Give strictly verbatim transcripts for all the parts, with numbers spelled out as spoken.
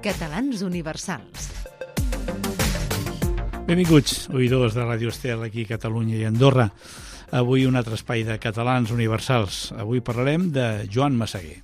Catalans universals. Benvinguts, oïdors de Ràdio Estel aquí a Catalunya i Andorra. Avui un altre espai de Catalans universals. Avui parlarem de Joan Massaguer.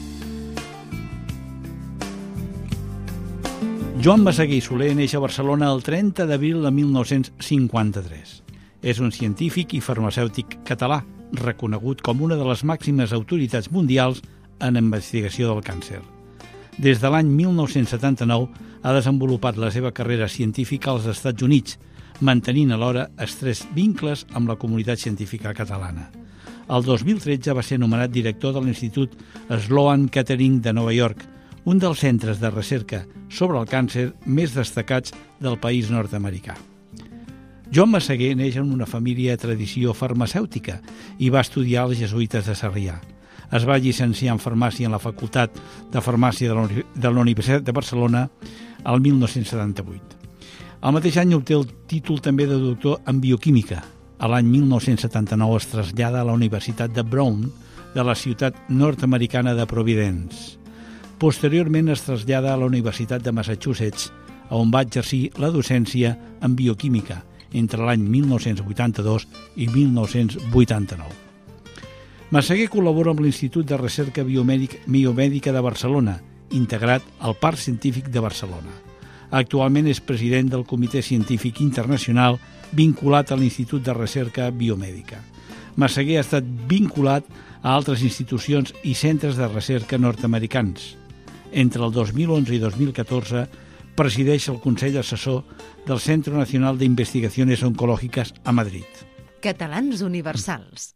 Joan Massaguer i Soler neix a Barcelona el trenta d'abril de mil nou-cents cinquanta-tres. És un científic i farmacèutic català, reconegut com una de les màximes autoritats mundials en investigació del càncer. Des de l'any mil nou-cents setanta-nou ha desenvolupat la seva carrera científica als Estats Units, mantenint alhora estrets vincles amb la comunitat científica catalana. El dos mil tretze va ser nomenat director de l'Institut Sloan Kettering de Nova York, un dels centres de recerca sobre el càncer més destacats del país nord-americà. Joan Massaguer neix en una família de tradició farmacèutica i va estudiar als jesuïtes de Sarrià. Es va llicenciar en farmàcia en la Facultat de Farmàcia de la Universitat de Barcelona el mil nou-cents setanta-vuit. El mateix any obté el títol també de doctor en bioquímica. A l'any mil nou-cents setanta-nou es trasllada a la Universitat de Brown de la ciutat nord-americana de Providence. Posteriorment es trasllada a la Universitat de Massachusetts, on va exercir la docència en bioquímica entre l'any mil nou-cents vuitanta-dos i mil nou-cents vuitanta-nou. Massaguer col·labora amb l'Institut de Recerca Biomèdica de Barcelona, integrat al Parc Científic de Barcelona. Actualment és president del Comitè Científic Internacional vinculat a l'Institut de Recerca Biomèdica. Massaguer ha estat vinculat a altres institucions i centres de recerca nord-americans. Entre el dos mil onze i dos mil catorze presideix el Consell Assessor del Centro Nacional de Investigaciones Oncológicas a Madrid. Catalans universals.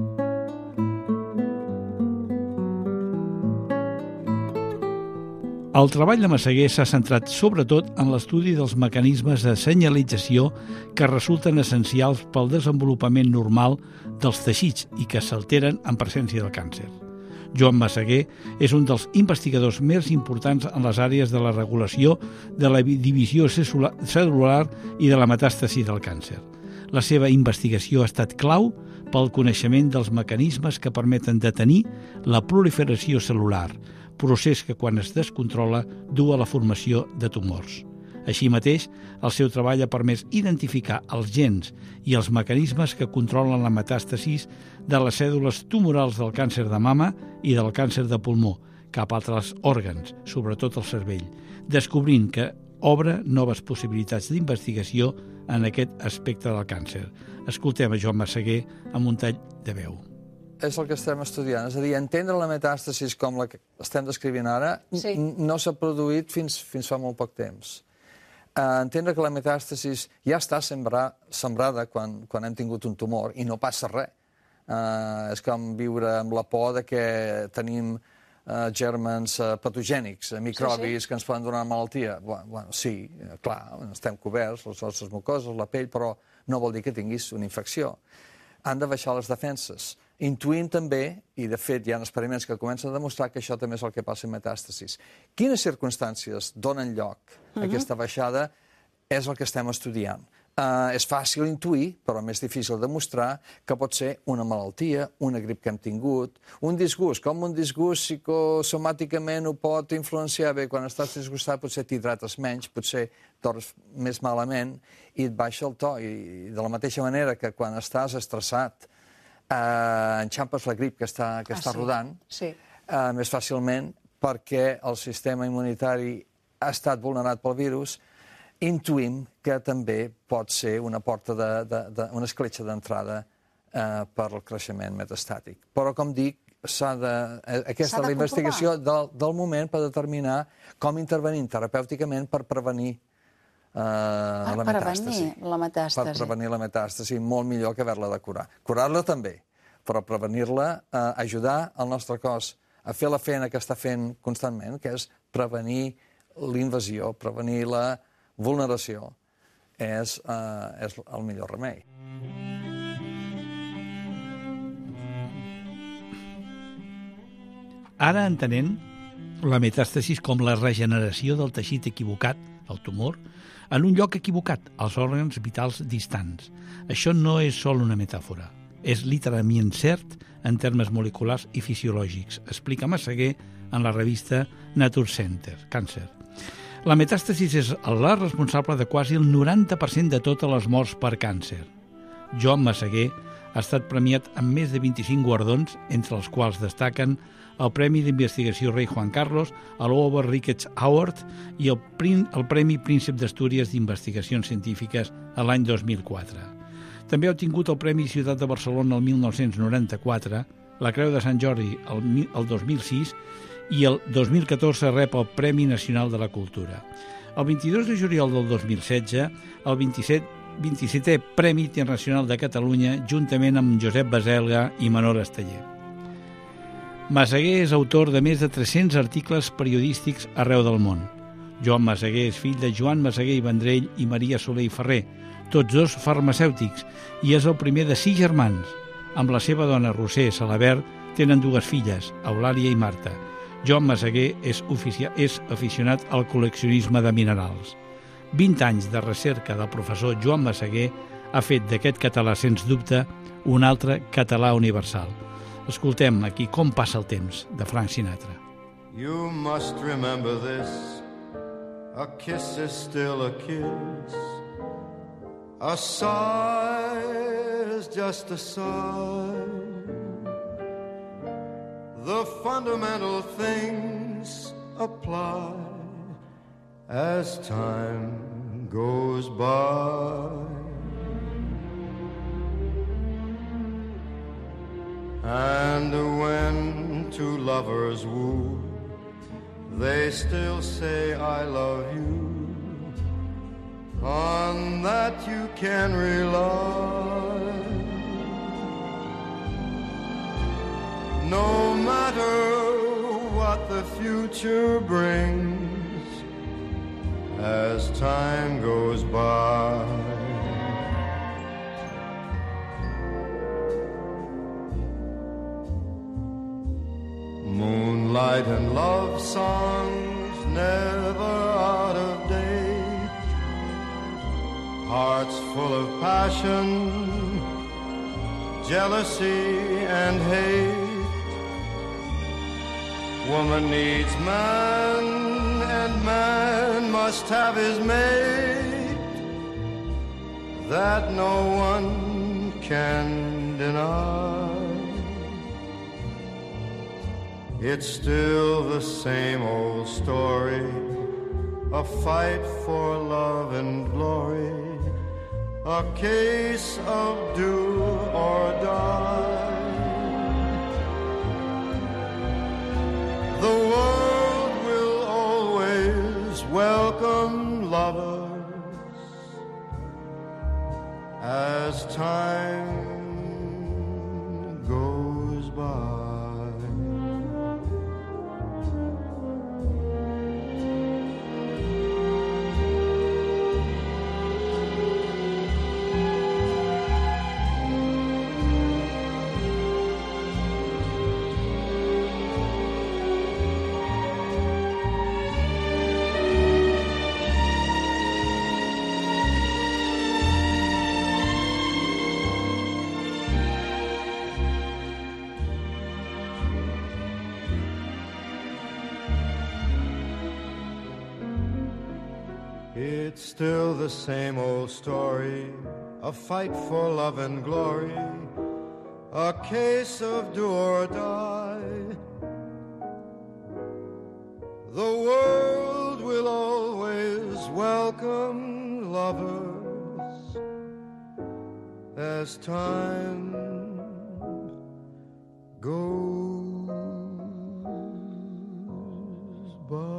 El treball de Massaguer s'ha centrat sobretot en l'estudi dels mecanismes de senyalització que resulten essencials pel desenvolupament normal dels teixits i que s'alteren en presència del càncer. Joan Massaguer és un dels investigadors més importants en les àrees de la regulació de la divisió cel·lular i de la metàstasi del càncer. La seva investigació ha estat clau pel coneixement dels mecanismes que permeten detenir la proliferació cel·lular, procés que quan es descontrola du a la formació de tumors. Així mateix, el seu treball ha permès identificar els gens i els mecanismes que controlen la metàstasis de les cèl·lules tumorals del càncer de mama i del càncer de pulmó cap a altres òrgans, sobretot el cervell, descobrint que obre noves possibilitats d'investigació en aquest aspecte del càncer. Escoltem a Joan Massaguer amb un tall de veu. És el que estem estudiant, és a dir, entendre la metàstasi com la que estem descrivint ara sí. no s'ha produït fins, fins fa molt poc temps. Uh, entendre que la metàstasi ja està sembrar, sembrada quan, quan hem tingut un tumor i no passa res. Uh, és com viure amb la por de que tenim uh, gèrmens uh, patogènics, uh, microbis sí, sí. que ens poden donar malaltia. Bueno, bueno, sí, clar, estem coberts, les nostres mucoses, la pell, però no vol dir que tinguis una infecció. Han de baixar les defenses. Intuïm també, i de fet hi ha experiments que comencen a demostrar que això també és el que passa en metàstasis. Quines circumstàncies donen lloc a uh-huh. aquesta baixada és el que estem estudiant. Uh, és fàcil intuir, però més difícil demostrar que pot ser una malaltia, una grip que hem tingut, un disgust. Com un disgust psicosomàticament ho pot influenciar? Bé, quan estàs disgustat potser t'hidrates menys, potser dors més malament i et baixa el to. I de la mateixa manera que quan estàs estressat Uh, enxampes la grip que està, que ah, està sí. rodant sí. uh, més fàcilment perquè el sistema immunitari ha estat vulnerat pel virus, intuïm que també pot ser una porta de, de, de, una escletxa d'entrada uh, per al creixement metastàtic. Però, com dic, s'ha de, aquesta és la investigació del, del moment per determinar com intervenim terapèuticament per prevenir Uh, per la metàstasi. la metàstasi. Per prevenir la metàstasi, molt millor que haver-la de curar. Curar-la també, però prevenir-la, uh, ajudar el nostre cos a fer la feina que està fent constantment, que és prevenir l'invasió, prevenir la vulneració, és, uh, és el millor remei. Ara entenent la metàstasi com la regeneració del teixit equivocat, el tumor, en un lloc equivocat, als òrgans vitals distants. Això no és sol una metàfora, és literalment cert en termes moleculars i fisiològics, explica Massaguer en la revista Nature Center, Càncer. La metàstasis és la responsable de quasi el noranta per cent de totes les morts per càncer. Joan Massaguer ha estat premiat amb més de vint-i-cinc guardons, entre els quals destaquen el Premi d'Investigació Rei Juan Carlos, l'Over Ricketts Award i el, prim, el Premi Príncep d'Astúries d'Investigacions Científiques a l'any dos mil quatre. També ha obtingut el Premi Ciutat de Barcelona el mil nou-cents noranta-quatre, la Creu de Sant Jordi el, el dos mil sis i el dos mil catorze rep el Premi Nacional de la Cultura. El vint-i-dos de juliol del dos mil setze, el vint-i-set vint-i-setè Premi Internacional de Catalunya, juntament amb Josep Baselga i Manol Esteller. Massaguer és autor de més de tres-cents articles periodístics arreu del món. Joan Massaguer és fill de Joan Massaguer i Vendrell i Maria Soler i Ferrer, tots dos farmacèutics, i és el primer de sis germans. Amb la seva dona Roser Salabert tenen dues filles, Eulàlia i Marta. Joan Massaguer és, ofici... és aficionat al col·leccionisme de minerals. vint anys de recerca del professor Joan Massaguer ha fet d'aquest català, sens dubte, un altre català universal. Escoltem aquí Com passa el temps, de Frank Sinatra. You must remember this, a kiss is still a kiss, a sigh is just a sigh. The fundamental things apply as time goes by. And when two lovers woo, they still say I love you. On that you can rely. No matter what the future brings, as time goes by. Moonlight and love songs never out of date, hearts full of passion, jealousy and hate. Woman needs man, and man must have his mate, that no one can deny. It's still the same old story, a fight for love and glory, a case of do or die. The world will always welcome lovers as time goes by. It's still the same old story, a fight for love and glory, a case of do or die. The world will always welcome lovers as time goes by.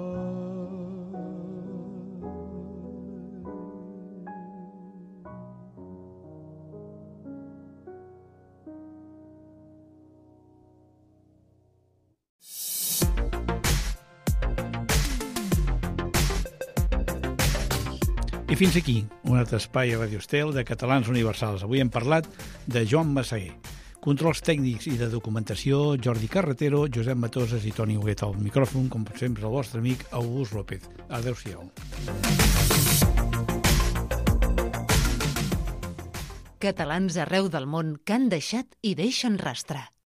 I fins aquí, un altre espai a Radio Estel de Catalans Universals. Avui hem parlat de Joan Massaguer. Controls tècnics i de documentació, Jordi Carretero, Josep Matoses i Toni Huguet al micròfon, com sempre el vostre amic August López. Adéu-siau. Catalans arreu del món que han deixat i deixen rastre.